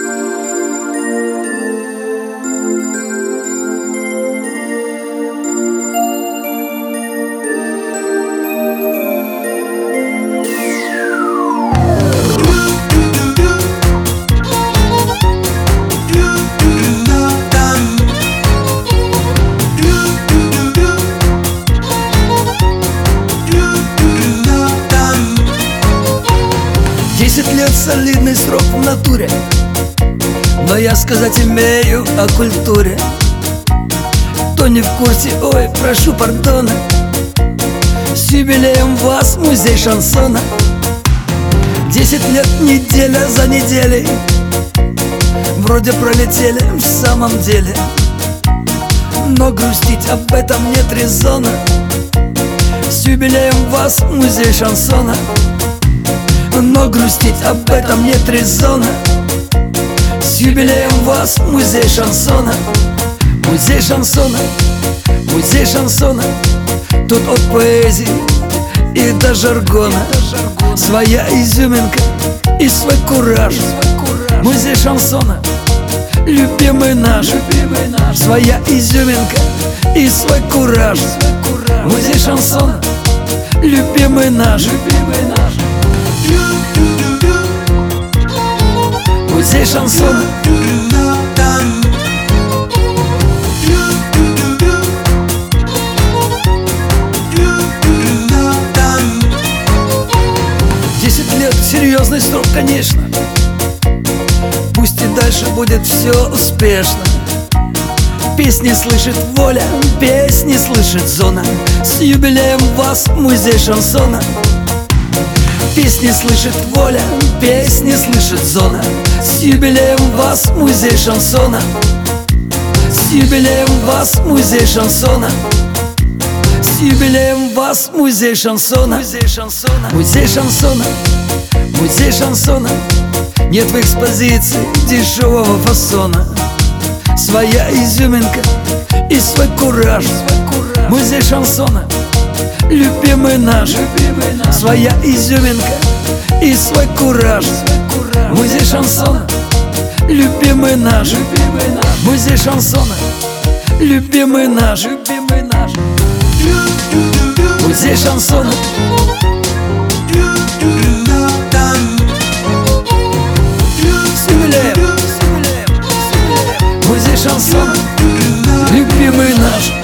Лет солидный срок в натуре, но я сказать имею о культуре. Кто не в курсе, ой, прошу пардона. С юбилеем вас, музей шансона. 10 лет неделя за неделей, вроде пролетели в самом деле. Но грустить об этом нет резона. С юбилеем вас, музей шансона. Но грустить об этом нет резона. С юбилеем вас, музей шансона. Музей шансона, музей шансона. Тут от поэзии и до жаргона своя изюминка и свой кураж. Музей шансона, любимый наш, своя изюминка и свой кураж. Музей шансона, любимый наш. Музей шансона. Серьезный срок, конечно. Пусть и дальше будет все успешно. Песни слышит воля, песни слышит зона. С юбилеем вас, музей шансона. Песни слышит воля, песни слышит зона. С юбилеем вас, музей шансона. С юбилеем вас, музей шансона. С юбилеем вас, музей шансона. Музей шансона. Музей шансона. Музей шансона. Нет в экспозиции дешевого фасона. Своя изюминка и свой кураж. Музей шансона, любимый наш. Своя изюминка и свой кураж. Музей шансона, любимый наш. Музей шансона, любимый наш. Музей шансона. Музей шансона, любимый наш.